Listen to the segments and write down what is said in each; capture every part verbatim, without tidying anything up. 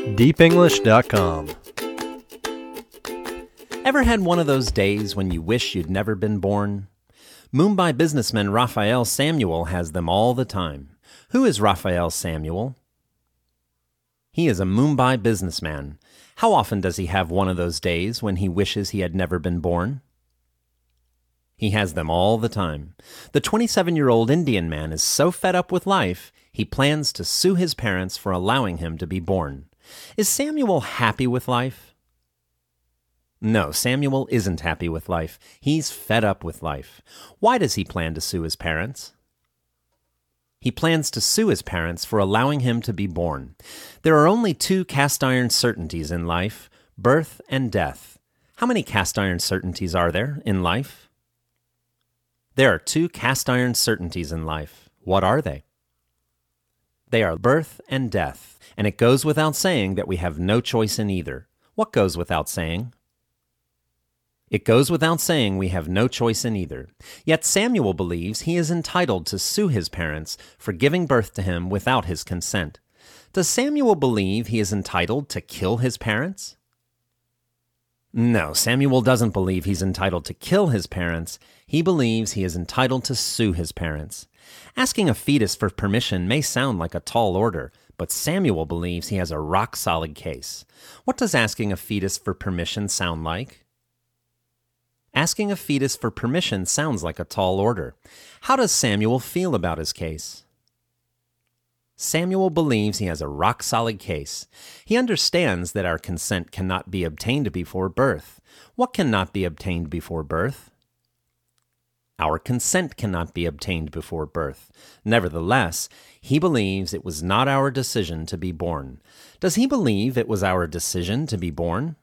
deep english dot com. Ever had one of those days when you wish you'd never been born? Mumbai businessman Raphael Samuel has them all the time. Who is Raphael Samuel? He is a Mumbai businessman. How often does he have one of those days when he wishes he had never been born? He has them all the time. The twenty-seven-year-old Indian man is so fed up with life, he plans to sue his parents for allowing him to be born. Is Samuel happy with life? No, Samuel isn't happy with life. He's fed up with life. Why does he plan to sue his parents? He plans to sue his parents for allowing him to be born. There are only two cast-iron certainties in life, birth and death. How many cast-iron certainties are there in life? There are two cast-iron certainties in life. What are they? They are birth and death, and it goes without saying that we have no choice in either. What goes without saying? It goes without saying we have no choice in either. Yet Samuel believes he is entitled to sue his parents for giving birth to him without his consent. Does Samuel believe he is entitled to kill his parents? No, Samuel doesn't believe he's entitled to kill his parents. He believes he is entitled to sue his parents. Asking a fetus for permission may sound like a tall order, but Samuel believes he has a rock-solid case. What does asking a fetus for permission sound like? Asking a fetus for permission sounds like a tall order. How does Samuel feel about his case? Samuel believes he has a rock-solid case. He understands that our consent cannot be obtained before birth. What cannot be obtained before birth? Our consent cannot be obtained before birth. Nevertheless, he believes it was not our decision to be born. Does he believe it was our decision to be born?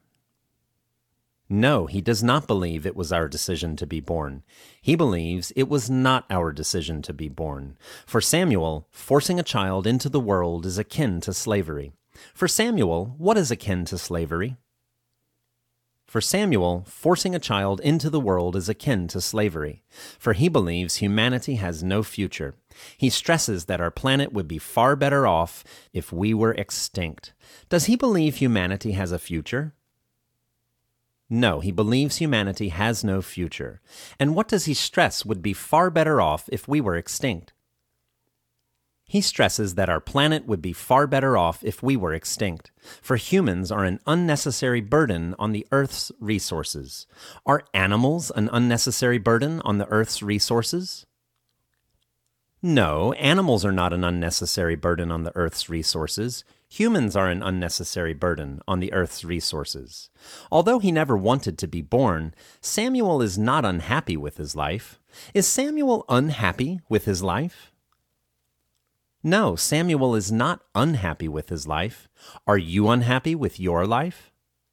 No, he does not believe it was our decision to be born. He believes it was not our decision to be born. For Samuel, forcing a child into the world is akin to slavery. For Samuel, what is akin to slavery? For Samuel, forcing a child into the world is akin to slavery, for he believes humanity has no future. He stresses that our planet would be far better off if we were extinct. Does he believe humanity has a future? No, he believes humanity has no future. And what does he stress would be far better off if we were extinct? He stresses that our planet would be far better off if we were extinct, for humans are an unnecessary burden on the Earth's resources. Are animals an unnecessary burden on the Earth's resources? No, animals are not an unnecessary burden on the Earth's resources. Humans are an unnecessary burden on the Earth's resources. Although he never wanted to be born, Samuel is not unhappy with his life. Is Samuel unhappy with his life? No, Samuel is not unhappy with his life. Are you unhappy with your life?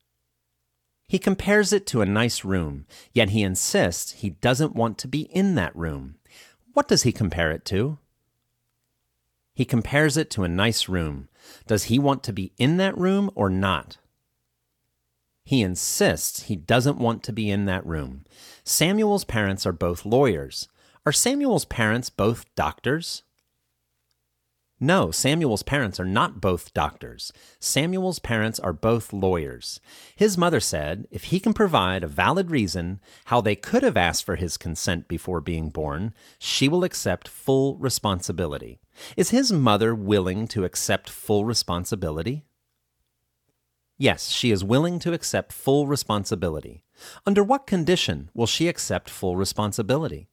He compares it to a nice room, yet he insists he doesn't want to be in that room. What does he compare it to? He compares it to a nice room. Does he want to be in that room or not? He insists he doesn't want to be in that room. Samuel's parents are both lawyers. Are Samuel's parents both doctors? No, Samuel's parents are not both doctors. Samuel's parents are both lawyers. His mother said if he can provide a valid reason how they could have asked for his consent before being born, she will accept full responsibility. Is his mother willing to accept full responsibility? Yes, she is willing to accept full responsibility. Under what condition will she accept full responsibility?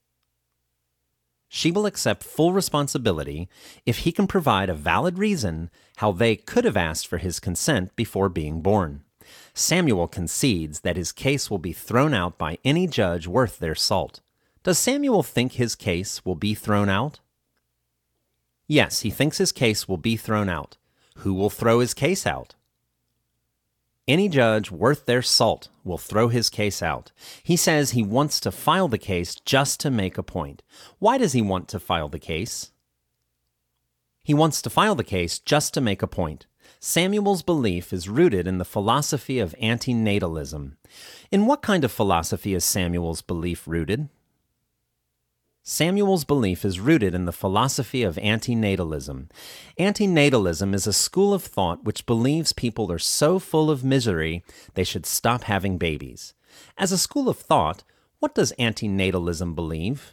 She will accept full responsibility if he can provide a valid reason how they could have asked for his consent before being born. Samuel concedes that his case will be thrown out by any judge worth their salt. Does Samuel think his case will be thrown out? Yes, he thinks his case will be thrown out. Who will throw his case out? Any judge worth their salt will throw his case out. He says he wants to file the case just to make a point. Why does he want to file the case? He wants to file the case just to make a point. Samuel's belief is rooted in the philosophy of antinatalism. In what kind of philosophy is Samuel's belief rooted? Samuel's belief is rooted in the philosophy of antinatalism. Antinatalism is a school of thought which believes people are so full of misery they should stop having babies. As a school of thought, what does antinatalism believe?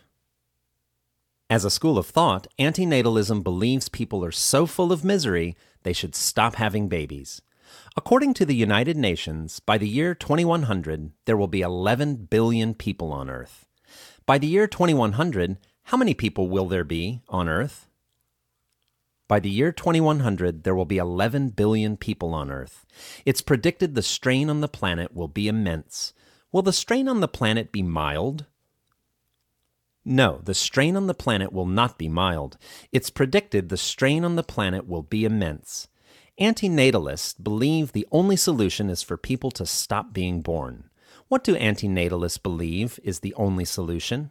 As a school of thought, antinatalism believes people are so full of misery they should stop having babies. According to the United Nations, by the year twenty-one hundred, there will be eleven billion people on Earth. By the year twenty-one hundred, how many people will there be on Earth? By the year twenty-one hundred, there will be eleven billion people on Earth. It's predicted the strain on the planet will be immense. Will the strain on the planet be mild? No, the strain on the planet will not be mild. It's predicted the strain on the planet will be immense. Antinatalists believe the only solution is for people to stop being born. What do antinatalists believe is the only solution?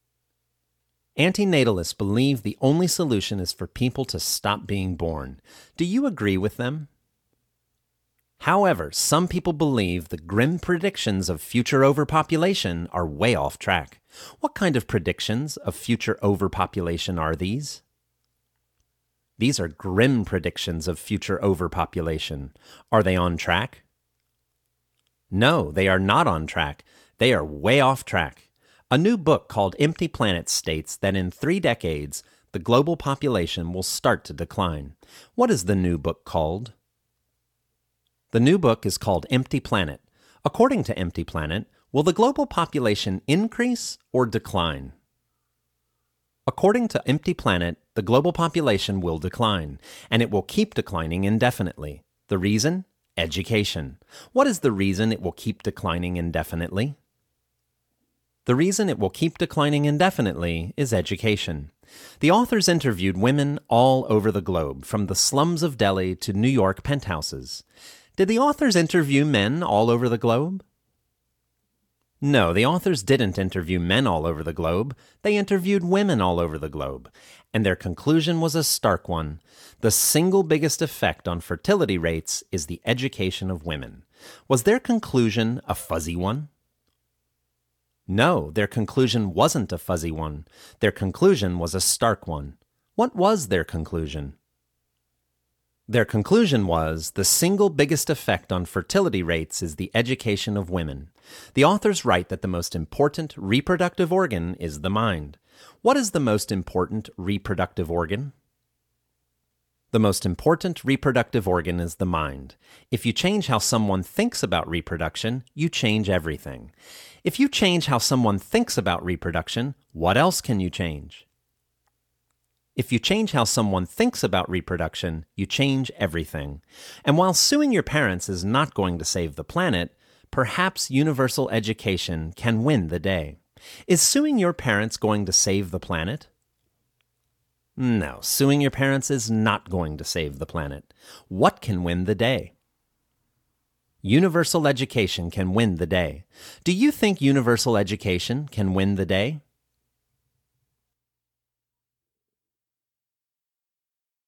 Antinatalists believe the only solution is for people to stop being born. Do you agree with them? However, some people believe the grim predictions of future overpopulation are way off track. What kind of predictions of future overpopulation are these? These are grim predictions of future overpopulation. Are they on track? No, they are not on track. They are way off track. A new book called Empty Planet states that in three decades, the global population will start to decline. What is the new book called? The new book is called Empty Planet. According to Empty Planet, will the global population increase or decline? According to Empty Planet, the global population will decline, and it will keep declining indefinitely. The reason? Education. What is the reason it will keep declining indefinitely? The reason it will keep declining indefinitely is education. The authors interviewed women all over the globe, from the slums of Delhi to New York penthouses. Did the authors interview men all over the globe? No, the authors didn't interview men all over the globe. They interviewed women all over the globe. And their conclusion was a stark one. The single biggest effect on fertility rates is the education of women. Was their conclusion a fuzzy one? No, their conclusion wasn't a fuzzy one. Their conclusion was a stark one. What was their conclusion? Their conclusion was, the single biggest effect on fertility rates is the education of women. The authors write that the most important reproductive organ is the mind. What is the most important reproductive organ? The most important reproductive organ is the mind. If you change how someone thinks about reproduction, you change everything. If you change how someone thinks about reproduction, what else can you change? If you change how someone thinks about reproduction, you change everything. And while suing your parents is not going to save the planet, perhaps universal education can win the day. Is suing your parents going to save the planet? No, suing your parents is not going to save the planet. What can win the day? Universal education can win the day. Do you think universal education can win the day?